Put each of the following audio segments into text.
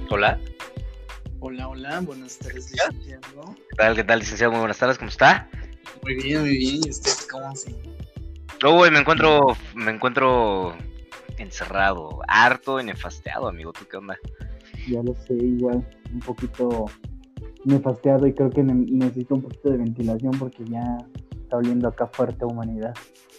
Hola. Hola, buenas tardes, licenciado. ¿Qué tal, licenciado? Muy buenas tardes, ¿cómo está? Muy bien, ¿y usted cómo se...? Güey, me encuentro encerrado, harto y nefasteado, amigo. ¿Tú qué onda? Ya lo sé, igual, un poquito nefasteado y creo que necesito un poquito de ventilación porque ya está oliendo acá fuerte humanidad.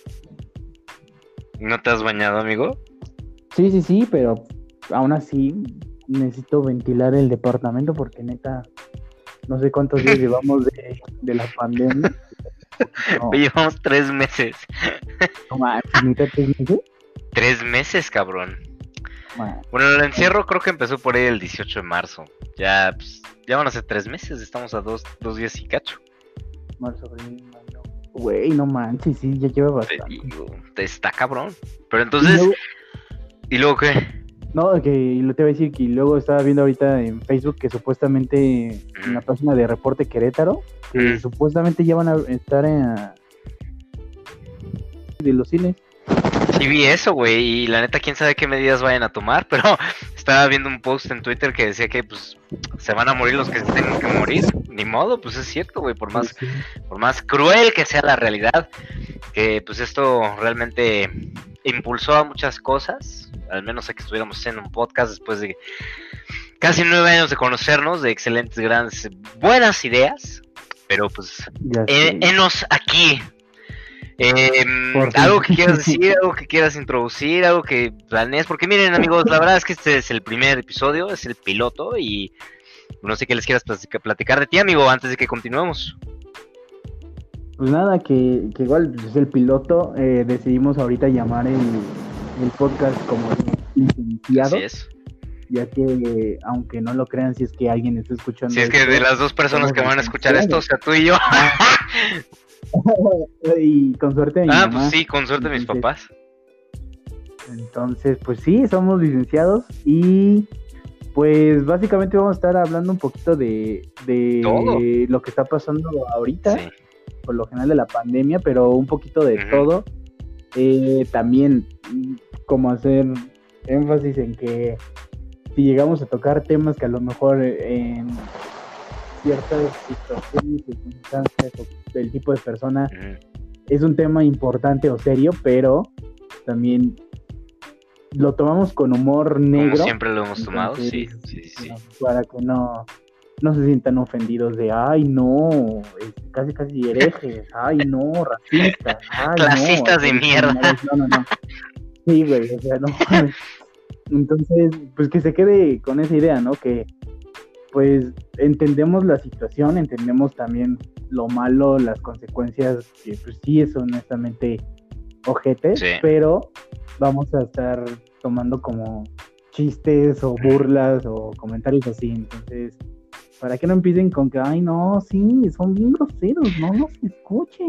¿No te has bañado, amigo? Sí, pero aún así necesito ventilar el departamento porque neta, no sé cuántos días llevamos de la pandemia. No, Llevamos 3 meses. no mames, neta, 3 meses. 3 meses, cabrón. Man, Bueno, el encierro creo que empezó por ahí el 18 de marzo. Ya van a ser 3 meses, estamos a dos días y cacho. marzo, abril, mayo. Güey, no manches, sí, ya lleva Te bastante. digo, está cabrón. Pero entonces, ¿y luego qué? No, que lo te iba a decir que luego estaba viendo ahorita en Facebook que supuestamente en la página de Reporte Querétaro, que supuestamente ya van a estar de los cines. Sí vi eso, güey, y la neta quién sabe qué medidas vayan a tomar, pero estaba viendo un post en Twitter que decía que pues se van a morir los que se tengan que morir. Ni modo, pues es cierto, güey, por más cruel que sea la realidad, que pues esto realmente impulsó a muchas cosas, al menos a que estuviéramos haciendo un podcast después de casi 9 años de conocernos, de excelentes, grandes, buenas ideas, pero pues enos aquí. Algo que quieras decir, algo que quieras introducir, algo que planees, porque miren amigos, la verdad es que este es el primer episodio, es el piloto y no sé qué les quieras platicar de ti, amigo, antes de que continuemos. Pues nada, que igual es el piloto, decidimos ahorita llamar el podcast como licenciado. Así es. Ya que, aunque no lo crean, si es que alguien está escuchando. Si es que de las dos personas que van a escuchar esto, o sea, tú y yo. Y con suerte mi mamá. Pues sí, con suerte mis papás. Entonces, pues sí, somos licenciados y pues básicamente vamos a estar hablando un poquito de todo lo que está pasando ahorita, sí, por lo general de la pandemia, pero un poquito de todo. También como hacer énfasis en que si llegamos a tocar temas que a lo mejor en ciertas situaciones, circunstancias o del tipo de persona es un tema importante o serio, pero también lo tomamos con humor negro. Como siempre lo hemos tomado, entonces, sí. Para que no se sientan ofendidos de, ay no, casi herejes, ay no, racistas, ay clasistas no, de mierda. No. Sí, güey, o sea, no. Entonces, pues que se quede con esa idea, ¿no? Que pues entendemos la situación, entendemos también lo malo, las consecuencias, que pues sí es honestamente ojete, sí, pero vamos a estar tomando como chistes o burlas o comentarios así, entonces, para que no empiecen con que, ay no, sí, son bien groseros, no nos escuchen.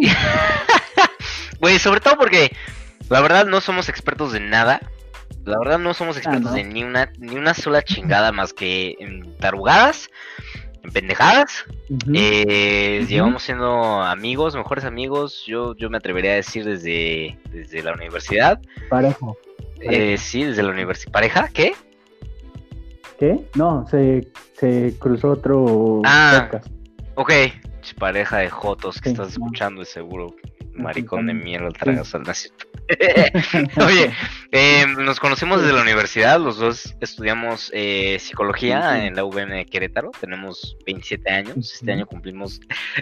Güey, sobre todo porque la verdad no somos expertos de nada. La verdad no somos expertos de ni una sola chingada más que en tarugadas, en pendejadas. Llevamos siendo amigos, mejores amigos, yo me atrevería a decir desde la universidad. Pareja. Sí, desde la universidad. ¿Pareja? ¿Qué? ¿Qué? No, se cruzó otro podcast. Ok, pareja de jotos que estás escuchando, es seguro. Maricón de mierda, tragas al nacido. Oye, nos conocimos desde la universidad, los dos estudiamos psicología en la UVM de Querétaro, tenemos 27 años, este año cumplimos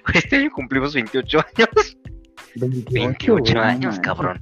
28 años. 28 años, cabrón.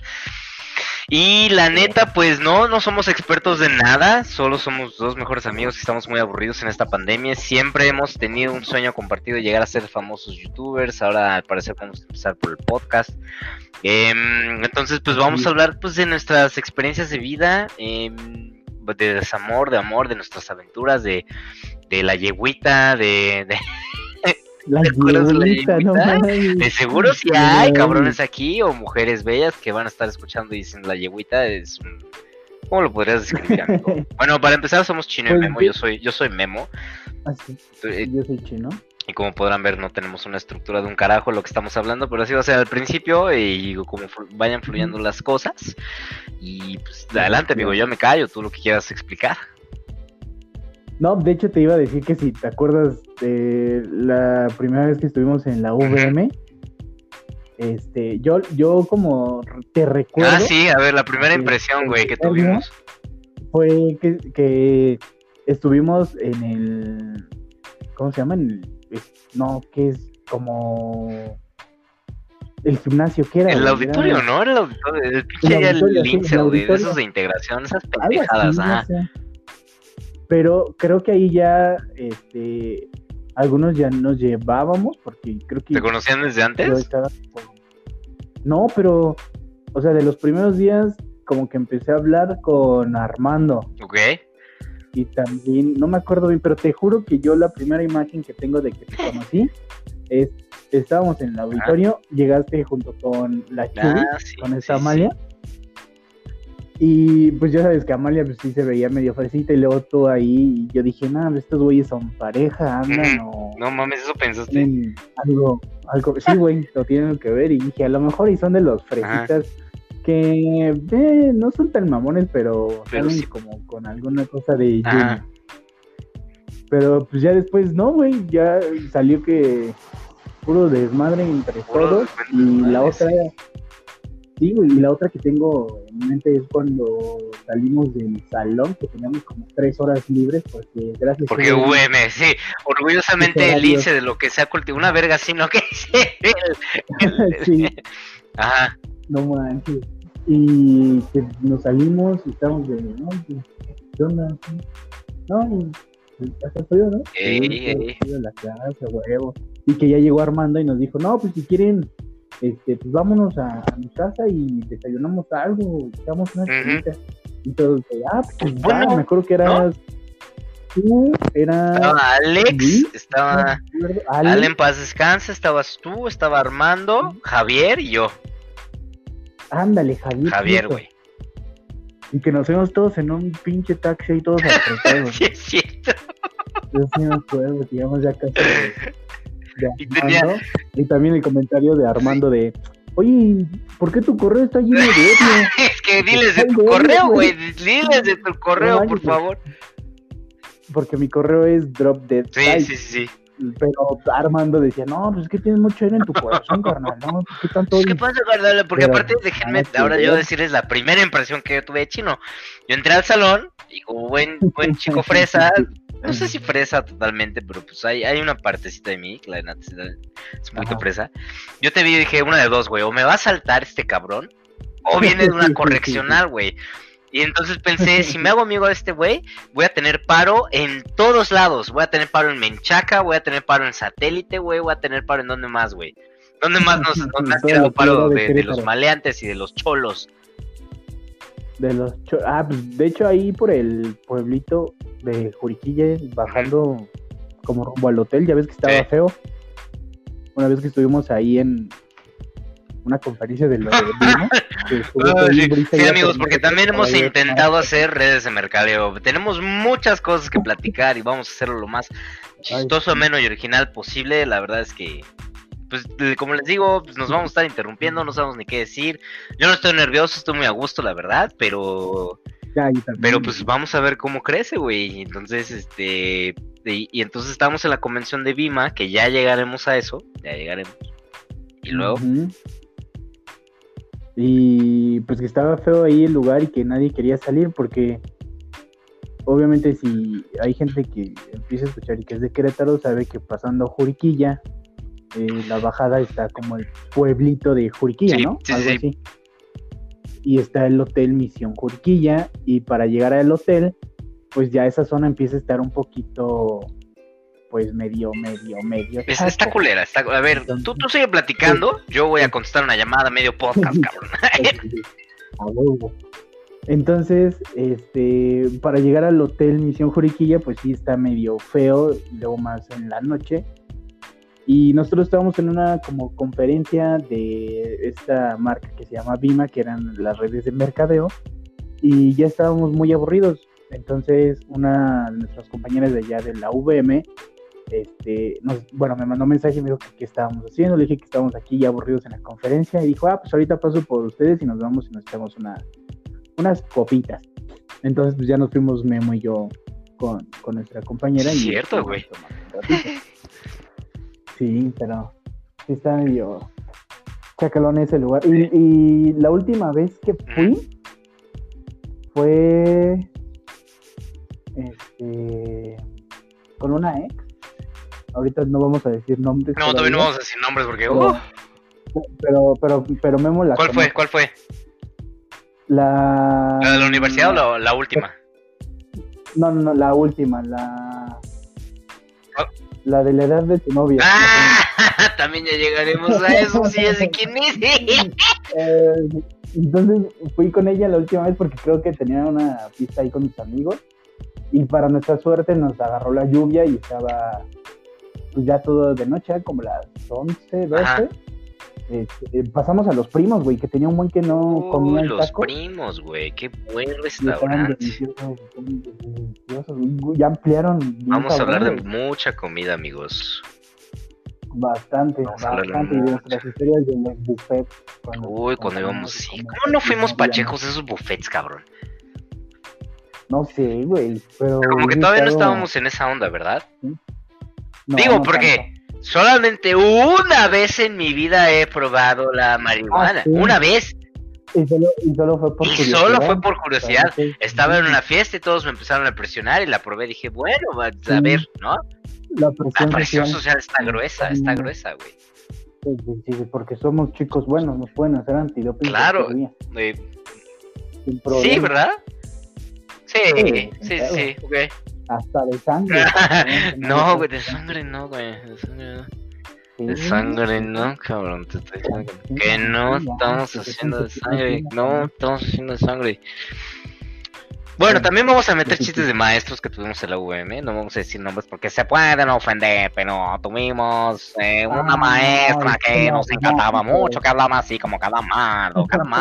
Y la neta, pues no somos expertos de nada, solo somos dos mejores amigos que estamos muy aburridos en esta pandemia. Siempre hemos tenido un sueño compartido de llegar a ser famosos youtubers, ahora al parecer vamos a empezar por el podcast. Entonces, pues vamos a hablar pues de nuestras experiencias de vida, de desamor, de amor, de nuestras aventuras, de la yeguita, de la yeguita, no, de seguro si hay cabrones aquí o mujeres bellas que van a estar escuchando y dicen la yeguita es un... ¿Cómo lo podrías describir, amigo? Bueno, para empezar somos Chino y Memo, yo soy Memo. Sí. Yo soy Chino. Y como podrán ver no tenemos una estructura de un carajo lo que estamos hablando, pero así va a ser al principio y como vayan fluyendo las cosas. Y pues adelante amigo, yo me callo, tú lo que quieras explicar. No, de hecho te iba a decir que si te acuerdas de la primera vez que estuvimos en la VM, yo como te recuerdo. Ah, sí, a ver, la primera impresión, güey, que tuvimos. Fue que estuvimos en el, ¿cómo se llama? No, que es como el gimnasio, ¿qué era? El güey? auditorio, Era... ¿no? El auditorio, el pinche ya el lince, güey, de esos de integración, esas pendejadas, así, ajá. no sé. Pero creo que ahí ya, algunos ya nos llevábamos, porque creo que... ¿Te conocían desde antes? No, pero, o sea, de los primeros días, como que empecé a hablar con Armando. Ok. Y también, no me acuerdo bien, pero te juro que yo la primera imagen que tengo de que te conocí es, estábamos en el auditorio, llegaste junto con la Chuy, con esa Amalia. Sí. Y pues ya sabes que Amalia pues sí se veía medio fresita y luego tú ahí, y yo dije, estos güeyes son pareja, andan o... No mames, eso pensaste. Algo, sí, güey, lo tienen que ver y dije, a lo mejor y son de los fresitas que no son tan mamones, pero salen sí, como con alguna cosa de Juni. Pero pues ya después, no, güey, ya salió que puro desmadre entre todos y la otra... Sí, güey, y la otra que tengo en mente es cuando salimos del salón, que teníamos como 3 horas libres, porque gracias a... Porque VM, sí, orgullosamente el lince de lo que sea cultivado, una verga así, ¿no? Que sí. Ajá. No manches. Y que nos salimos y estamos de, no, ¿qué onda? No, hasta frío, ¿no? La clase, huevo. Y que ya llegó Armando y nos dijo, no, pues si quieren... pues vámonos a mi casa y desayunamos algo, echamos una chelita. Y todos, pues bueno, me acuerdo que eras, ¿no? Tú, estaba Alex, ¿sí? Estaba Ale en paz descanse, estabas tú, estaba Armando, Javier y yo. Ándale, Javier, güey. Y que nos fuimos todos en un pinche taxi y todos apretados. Sí, es cierto. Yo sí me acuerdo, que íbamos ya casi de Armando, y también el comentario de Armando de, oye, ¿por qué tu correo está lleno de odio? Es que diles de tu correo, güey, diles de tu correo, por favor. Porque mi correo es dropdead. Sí. Pero Armando decía, no, pues es que tienes mucho aire en tu corazón, carnal, ¿no? ¿Qué tanto? ¿Qué pasa, carnal? Porque pero, aparte, déjenme ahora yo decirles la primera impresión que yo tuve de Chino. Yo entré al salón y como buen chico fresa, no sé si fresa totalmente, pero pues hay una partecita de mí, que la neta es muy fresa. Yo te vi y dije, una de dos, güey, o me va a saltar este cabrón, o viene de una correccional, güey. Y entonces pensé, si me hago amigo de este güey, voy a tener paro en todos lados. Voy a tener paro en Menchaca, voy a tener paro en Satélite, güey, voy a tener paro en donde más, güey. ¿Dónde más nos has tirado paro de los maleantes y de los cholos? De los cholos, pues de hecho ahí por el pueblito de Juriquilla, bajando como rumbo al hotel, ya ves que estaba feo. Una vez que estuvimos ahí en una conferencia de lo sí, amigos, porque también hemos intentado hacer redes de mercadeo. Tenemos muchas cosas que platicar y vamos a hacerlo lo más chistoso, ameno y original posible. La verdad es que, pues, como les digo, pues nos vamos a estar interrumpiendo, no sabemos ni qué decir. Yo no estoy nervioso, estoy muy a gusto, la verdad, pero pues vamos a ver cómo crece, güey. Entonces, y entonces estamos en la convención de Vima, que ya llegaremos a eso, y luego... Y pues que estaba feo ahí el lugar y que nadie quería salir porque obviamente si hay gente que empieza a escuchar y que es de Querétaro, sabe que pasando Juriquilla, la bajada está como el pueblito de Juriquilla, ¿no? Algo así. Y está el hotel Misión Juriquilla y para llegar al hotel, pues ya esa zona empieza a estar un poquito... pues medio. Está culera, a ver, tú sigue platicando, yo voy a contestar una llamada medio podcast, cabrón. A huevo. Entonces, para llegar al hotel Misión Juriquilla, pues sí está medio feo, luego más en la noche. Y nosotros estábamos en una como conferencia de esta marca que se llama Vima, que eran las redes de mercadeo, y ya estábamos muy aburridos. Entonces, una de nuestras compañeras de allá de la VM, me mandó un mensaje y me dijo que qué estábamos haciendo. Le dije que estábamos aquí ya aburridos en la conferencia y dijo, pues ahorita paso por ustedes y nos vamos y nos echamos unas copitas. Entonces pues ya nos fuimos Memo y yo con nuestra compañera. Es y cierto, güey. Sí, pero sí está medio chacalón ese lugar. Y la última vez que fui fue con una ex. Ahorita no vamos a decir nombres. No, todavía no vamos a decir nombres porque... Pero Memo la ¿Cuál conoce. fue? ¿La ¿La de la universidad o la última? No, la última, la de la edad de tu novia. ¡Ah! También ya llegaremos a eso, sí, ya sé quién es. Entonces fui con ella la última vez porque creo que tenía una pista ahí con mis amigos y para nuestra suerte nos agarró la lluvia y estaba pues ya todo de noche, como las 11, 12. Ajá. Pasamos a Los Primos, güey, que tenía un buen que no comía el Los taco. Primos, güey, qué buen Y estaban restaurante. deliciosos. Ya ampliaron bien, Vamos a hablar de güey. mucha comida, amigos. Bastante. Vamos a hablar de Y de mucho. nuestras historias de los buffets. Cuando íbamos así. ¿Cómo no fuimos pachecos a esos buffets, cabrón? No sé, güey, pero... Como que todavía no estábamos en esa onda, ¿verdad? No, Digo, no porque solamente una vez en mi vida he probado la marihuana. Sí. Una vez. tanto. Y solo fue por curiosidad. Solo fue por curiosidad. Sí. Estaba en una fiesta y todos me empezaron a presionar y la probé. Dije, bueno, a ver, ¿no? La La presión social está gruesa, güey. Sí, porque somos chicos buenos, nos pueden hacer antidoping. Claro. Sin problema. Sí, ¿verdad? Sí, claro. ok. Hasta de sangre. No, güey, de sangre no, güey. De sangre no, cabrón. Te estoy diciendo que no estamos haciendo de sangre. No estamos haciendo de sangre. Bueno, también vamos a meter chistes de maestros que tuvimos en la UVM. No vamos a decir nombres porque se pueden ofender, pero tuvimos una maestra que nos encantaba mucho, que hablaba así como calamaro.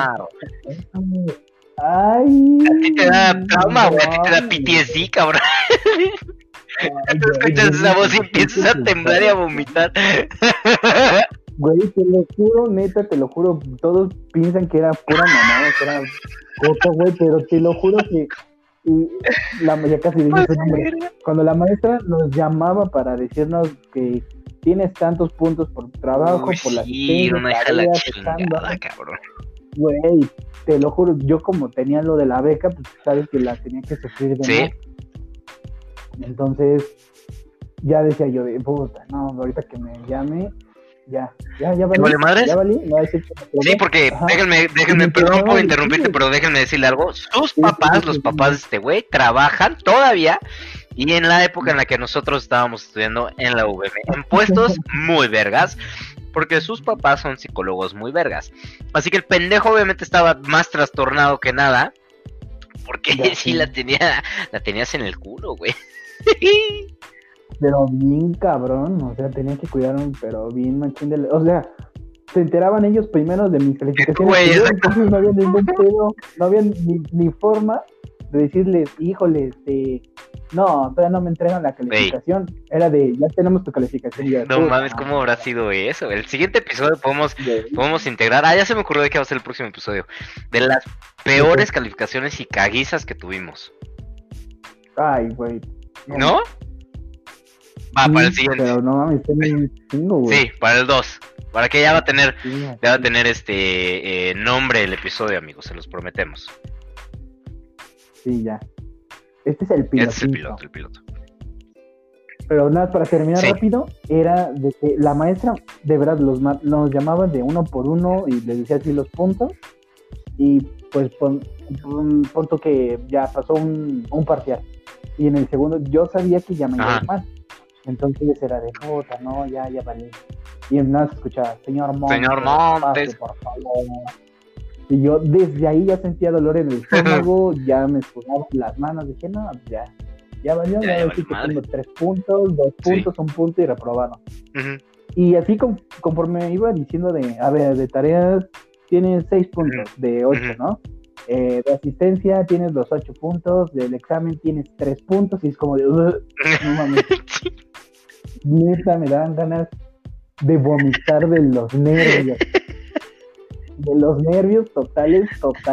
Ay. A ti te da trauma, güey. A ti te da PTSD, cabrón. Tú escuchas esa voz y empiezas a temblar y a vomitar. Güey, te lo juro, neta, te lo juro, todos piensan que era pura mamada, que era cosa, güey, pero te lo juro que ya casi dije su nombre. Cuando la maestra nos llamaba para decirnos que tienes tantos puntos por tu trabajo, por la asistencia, una hija de la tareas, chingada, exámenes, cabrón. güey, te lo juro, yo como tenía lo de la beca, pues sabes que la tenía que sufrir de Sí. más. Entonces, ya decía yo, de puta, no, ahorita que me llame, ya valí. ¿Vale madres? Ya valí, no decir que me probé. Sí, porque Ajá. déjenme, perdón por interrumpirte, pero déjenme decirle algo. Sus papás, los papás de este güey, trabajan todavía y en la época en la que nosotros estábamos estudiando en la UVM, en puestos muy vergas, porque sus papás son psicólogos muy vergas. Así que el pendejo obviamente estaba más trastornado que nada, porque Ya, sí la tenías en el culo, güey. Pero bien cabrón, o sea, tenía que cuidar pero bien machín o sea, se enteraban ellos primero de mis calificaciones. Güey, Yo, exacto. entonces no había ningún pedo, no había ni forma de decirles, híjole, no, todavía no me entregan la calificación. Era de, ya tenemos tu calificación. Ya, No mames, ¿cómo habrá sido eso? El siguiente episodio podemos integrar. Ya se me ocurrió de qué va a ser el próximo episodio. De las peores calificaciones y caguizas que tuvimos. Ay, güey. ¿No? Va, Sí, para el siguiente. Pero no mames, tengo un chingo, güey. Sí, para el 2. Para que ya va a tener, Sí, nombre el episodio, amigos, se los prometemos. sí, ya. Este es el piloto. Este es el piloto. Pero nada, para terminar Sí. rápido, era de que la maestra, de verdad, nos llamaban de uno por uno y les decía así los puntos. Y pues punto que ya pasó un parcial. Y en el segundo, yo sabía que ya me iba a ir mal. Entonces era de puta, no, ya valí. Y nada, se escuchaba, señor Montes. Pase, por favor. Y yo desde ahí ya sentía dolor en el estómago, ya me sudaban las manos, dije, no, ya valió, Ya decir que tengo 3 puntos, 2 puntos, 1 punto y reprobado. Uh-huh. Y así conforme iba diciendo a ver, de tareas tienes 6 puntos de 8, ¿no? De asistencia tienes los 8 puntos, del examen tienes 3 puntos y es como de, no mames. Neta, me daban ganas de vomitar de los nervios. de los nervios totales.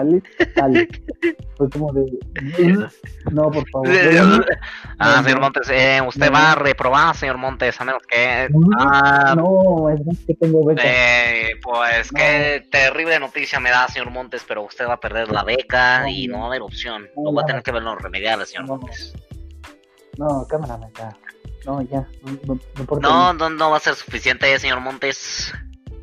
Fue como de, no, por favor. Señor Montes, usted va a reprobar, señor Montes, a menos que... No, es que tengo beca. Pues qué terrible noticia me da, señor Montes, pero usted va a perder la beca y no va a haber opción. Lo va a tener que verlo remediar, señor Montes. No, cámara, meta. No, ya. No va a ser suficiente, señor Montes.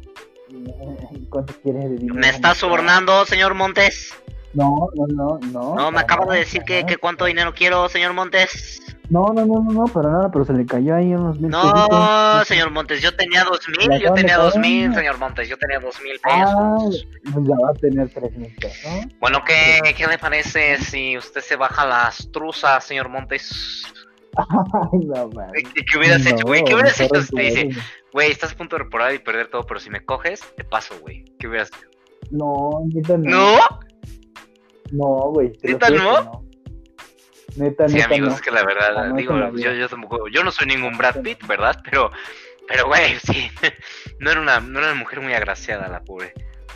¿Cuánto quiere de dinero? ¿Me está sobornando, señor Montes? No. No, me acaba de decir que cuánto dinero quiero, señor Montes. No, para nada, pero se le cayó ahí unos 1,000 No, pesitos. señor Montes, yo tenía 2,000, señor Montes, yo tenía 2,000 pesos. Pues ya va a tener 3,000 pesos. Bueno, ¿qué le parece si usted se baja las truzas, señor Montes? Ay, no, man. ¿Qué hubieras hecho, güey? ¿Qué hubieras hecho si te dice, dice? güey, estás a punto de reprobar y perder todo, pero si me coges, te paso, güey? ¿Qué hubieras hecho? No, neta no. ¿No? No, güey. ¿Neta no? Neta, sí, amigos, no. es que la verdad, No, digo, yo tampoco, yo no soy ningún Brad Pitt, ¿verdad? Pero güey, sí, no era una mujer muy agraciada, la pobre.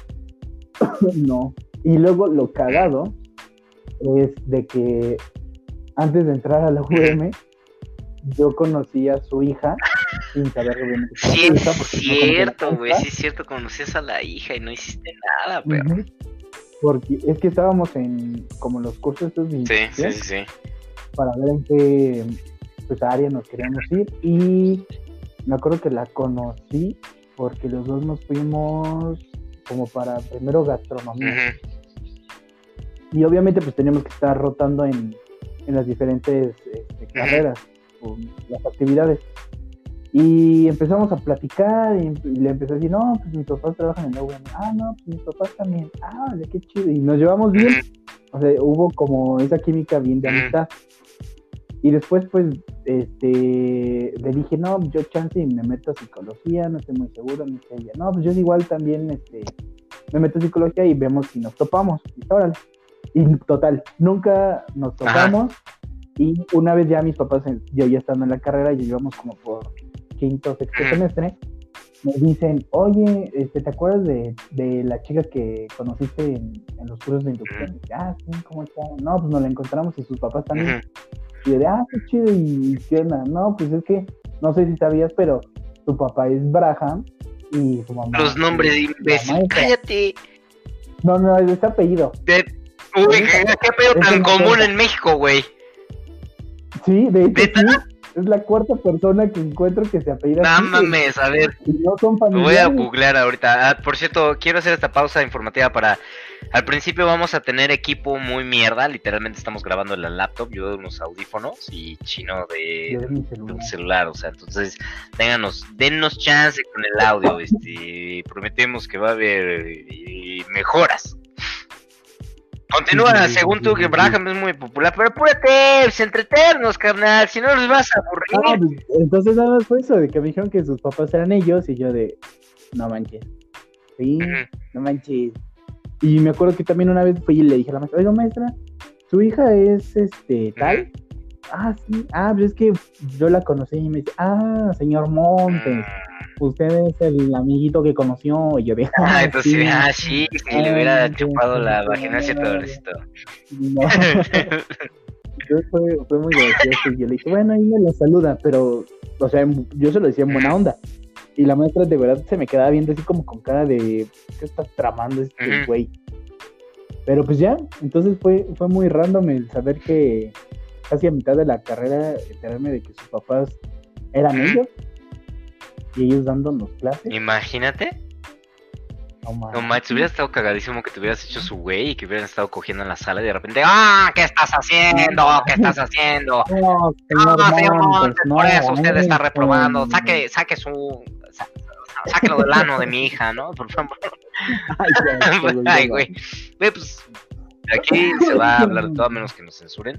No. Y luego lo cagado es de que antes de entrar a la UM, yo conocí a su hija sin saber obviamente que Sí, era su hija, es porque cierto, güey, sí es cierto, conocías a la hija y no hiciste nada, pero... Porque es que estábamos en como los cursos estos de iniciación Sí. para ver en qué área nos queríamos ir, y me acuerdo que la conocí porque los dos nos fuimos como para primero gastronomía. Y obviamente pues teníamos que estar rotando en las diferentes carreras o las actividades. Y empezamos a platicar y le empecé a decir, no, pues mis papás trabajan en la UM. No, pues mis papás también. De qué chido. Y nos llevamos bien. O sea, hubo como esa química bien de amistad. Y después, pues, le dije, no, yo chance y me meto a psicología, no estoy muy seguro, me dice ella. No, pues yo igual también, me meto a psicología y vemos si nos topamos. Y órale. Y total, nunca nos topamos. Y una vez ya mis papás, yo ya estando en la carrera, ya llevamos como por quinto, sexto semestre, me dicen, oye, ¿te acuerdas de la chica que conociste en los cursos de inducción? Y, sí, ¿cómo está? No, pues nos la encontramos y sus papás también. Y yo de, qué chido, ¿y qué onda? No, pues es que, no sé si sabías, pero su papá es Braham y su mamá... Los nombres de imbécil, cállate. No, es ese apellido. Uy, qué apellido tan común en México, güey. Sí, de hecho sí. Es la cuarta persona que encuentro que se apellida así. No mames, a ver. No son familiares. Voy a googlear ahorita. Por cierto, quiero hacer esta pausa informativa para... Al principio vamos a tener equipo muy mierda. Literalmente estamos grabando en la laptop. Yo de unos audífonos y Chino de un celular. O sea, entonces, dennos chance con el audio. Prometemos que va a haber mejoras. Continúa, según tú, que Braham es muy popular, pero apúrate, entretenernos, carnal, si no nos vas a aburrir. Pues, entonces nada más fue eso, de que me dijeron que sus papás eran ellos, y yo de, no manches, sí, no manches. Y me acuerdo que también una vez fui y le dije a la maestra, oiga maestra, ¿su hija es tal? Sí, pues es que yo la conocí, y me dice, señor Montes. Usted es el amiguito que conoció. Y yo dije, entonces, sí, que le hubiera chupado la vagina hacia Pedrocito. No. Fue muy gracioso. Y yo le dije, bueno, ahí me lo saluda, pero, o sea, yo se lo decía en buena onda. Y la maestra de verdad se me quedaba viendo así como con cara de, ¿qué estás tramando este güey? Pero pues ya, entonces fue muy random el saber que casi a mitad de la carrera enterarme de que sus papás eran ellos. Y ellos dándonos clases. Imagínate. No manches, hubiera estado cagadísimo que te hubieras hecho su güey y que hubieran estado cogiendo en la sala y de repente, ¿qué estás haciendo? ¿Qué estás haciendo? No, señor Montes, por eso usted está reprobando. Sáquelo del ano de mi hija, ¿no? Por favor. Ay, güey. Pues aquí se va a hablar de todo, a menos que nos censuren.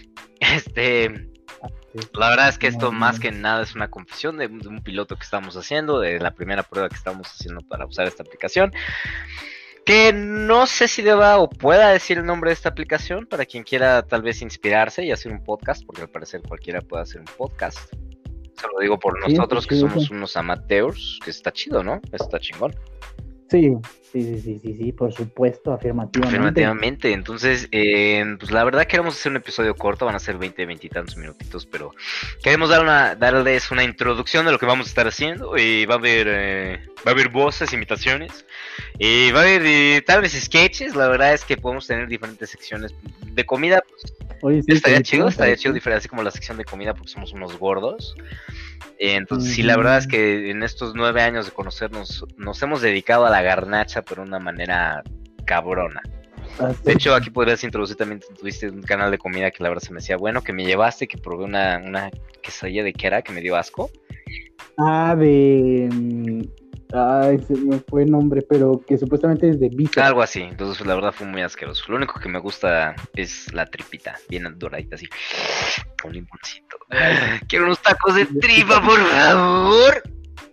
La verdad es que esto más que nada es una confesión de un piloto que estamos haciendo, de la primera prueba que estamos haciendo para usar esta aplicación, que no sé si deba o pueda decir el nombre de esta aplicación para quien quiera tal vez inspirarse y hacer un podcast, porque al parecer cualquiera puede hacer un podcast. Se lo digo por nosotros que somos unos amateurs, que está chido, ¿no? Está chingón. Sí, por supuesto, afirmativamente. Afirmativamente. Entonces, pues la verdad queremos hacer un episodio corto, van a ser 20 y tantos minutitos, pero queremos darles una introducción de lo que vamos a estar haciendo. Y va a haber voces, imitaciones, y va a haber tal vez sketches. La verdad es que podemos tener diferentes secciones de comida. Pues, Oye, sí, estaría chido, diferente, así como la sección de comida, porque somos unos gordos. Entonces, sí, la verdad es que en estos 9 años de conocernos, nos hemos dedicado a la garnacha, pero de una manera cabrona. De hecho, aquí podrías introducir también, tuviste un canal de comida que la verdad se me hacía bueno, que me llevaste, que probé una quesadilla de quera que me dio asco. Ay, se me fue el nombre, pero que supuestamente es de Visa. Algo así, entonces la verdad fue muy asqueroso. Lo único que me gusta es la tripita, bien doradita así, con limoncito. Quiero unos tacos de tripa, por favor.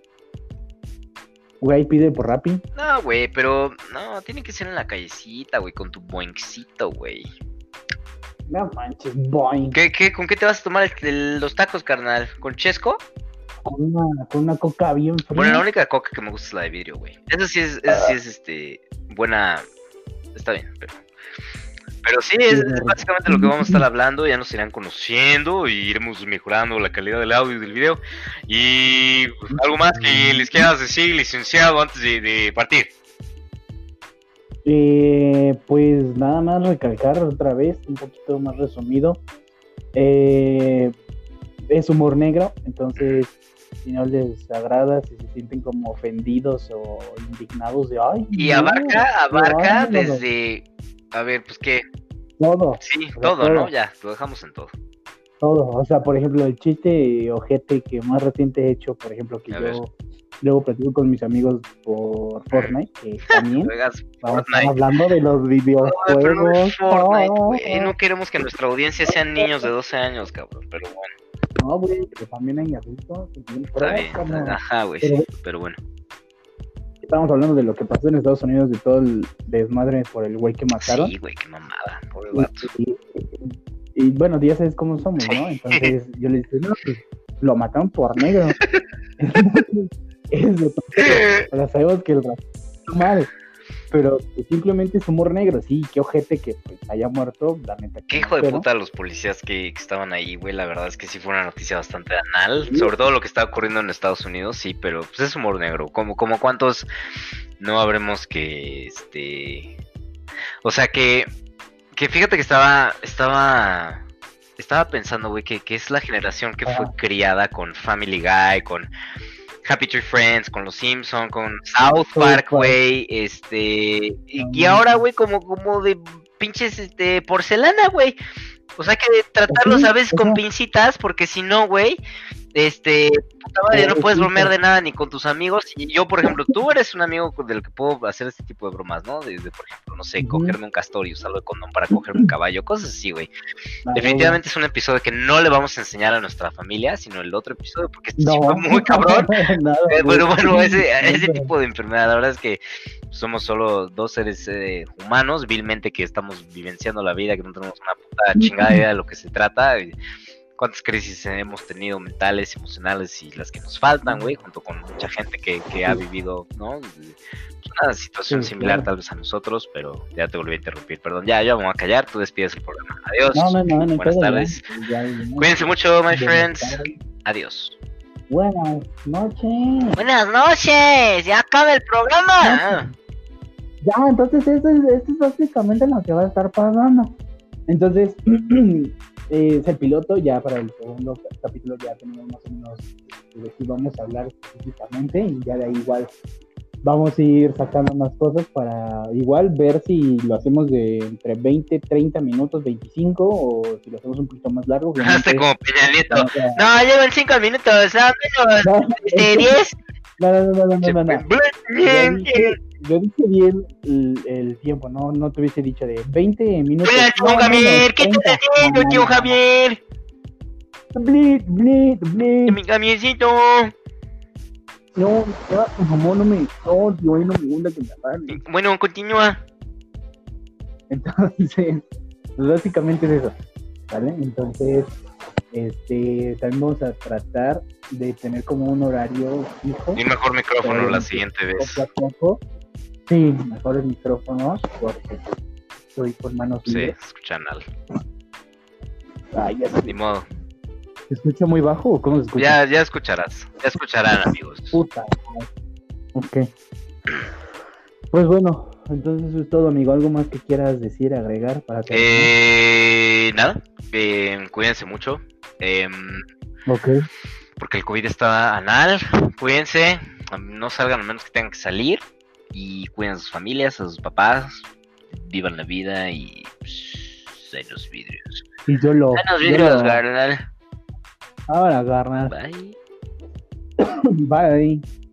Güey, pide por Rappi. No, güey, pero no, tiene que ser en la callecita, güey, con tu boincito, güey. No manches, boing. ¿Con qué te vas a tomar los tacos, carnal? ¿Con chesco? Con una coca bien fría. Bueno, la única coca que me gusta es la de vidrio, güey. Esa sí es buena. Está bien, pero sí, es básicamente lo que vamos a estar hablando. Ya nos irán conociendo y iremos mejorando la calidad del audio y del video. Y pues, algo más que les quieras decir, licenciado, antes de partir. Pues nada más recalcar otra vez, un poquito más resumido. Es humor negro, entonces si no les agrada, si se sienten como ofendidos o indignados de ay. Y abarca desde, a ver, pues qué. Todo. Sí, todo, ¿no? Ya, lo dejamos en todo. Todo, o sea, por ejemplo, el chiste ojete que más reciente he hecho, por ejemplo, que yo luego platico con mis amigos por Fortnite, que también vamos a estar hablando de los videojuegos. No queremos que nuestra audiencia sean niños de 12 años, cabrón, pero bueno. No, güey, pero también hay adultos. Está bien, ajá, güey, sí, pero bueno. Estamos hablando de lo que pasó en Estados Unidos, de todo el desmadre por el güey que mataron. Sí, güey, qué mamada, pobre vato. Y bueno, ya sabes cómo somos, ¿no? Entonces yo le dije, no, pues lo mataron por negro. Ahora sabemos que el racismo está mal, pero simplemente es humor negro, sí, qué ojete que pues haya muerto, la neta. Qué hijo de puta los policías que estaban ahí, güey, la verdad es que sí fue una noticia bastante anal, sobre todo lo que está ocurriendo en Estados Unidos, sí, pero pues es humor negro, como cuántos no habremos que, o sea que fíjate que estaba pensando, güey, que es la generación que fue criada con Family Guy, con Happy Tree Friends, con Los Simpson, con South Park, güey, y ahora, güey, como de pinches, porcelana, güey. O sea, hay que tratarlos a veces con pincitas, porque si no, güey, puta madre, no puedes bromear de nada ni con tus amigos. Y yo, por ejemplo, tú eres un amigo del que puedo hacer este tipo de bromas, ¿no? Desde, por ejemplo, no sé, cogerme un castor y usarlo de condón para cogerme un caballo, cosas así, güey. Definitivamente es un episodio que no le vamos a enseñar a nuestra familia, sino el otro episodio, porque este fue muy cabrón. Bueno, ese tipo de enfermedad, la verdad es que somos solo dos seres humanos, vilmente, que estamos vivenciando la vida, que no tenemos una puta chingada idea de lo que se trata. Cuántas crisis hemos tenido mentales, emocionales y las que nos faltan, güey, junto con mucha gente que ha vivido, ¿no? Una situación similar tal vez a nosotros, pero ya te volví a interrumpir, perdón, ya me voy a callar, tú despides el programa. Adiós, buenas tardes. Cuídense mucho, my friends. Adiós. Buenas noches. Buenas noches, ya acaba el programa. Ya, entonces esto es básicamente lo que va a estar pasando. Entonces, es el piloto, ya para el segundo capítulo ya tenemos más o menos de qué vamos a hablar específicamente, y ya de ahí igual vamos a ir sacando más cosas para igual ver si lo hacemos de entre 20, 30 minutos, 25, o si lo hacemos un poquito más largo. Hasta como Peña Nieto. No, llevan 5 minutos, menos 10. No. Yo dije bien el tiempo, no te hubiese dicho de 20 minutos. Hola, tío Javier, ¿qué estás haciendo, tío Javier? Bleed. Mi camioncito. No, no me gusta que me apague. Bueno, continúa. Entonces, pues básicamente es eso, ¿vale? Entonces, también vamos a tratar de tener como un horario fijo. Y un mejor micrófono la siguiente vez. Poco a poco, Sí, mejores micrófonos porque estoy con manos Sí, libres. se escucha mal. Ay, ya Ni modo. ¿Se escucha muy bajo o cómo se escucha? Ya escucharás. Ya escucharán, amigos. Puta. Ok. Pues bueno, entonces eso es todo, amigo. ¿Algo más que quieras decir, agregar para terminar? Nada. Cuídense mucho. Ok. Porque el COVID está anal. Cuídense. No salgan a menos que tengan que salir. Y cuiden a sus familias, a sus papás. Vivan la vida y pues, en los vidrios. Y yo lo. En los yo vidrios, lo- carnal. Ahora, carnal. Bye. Bye.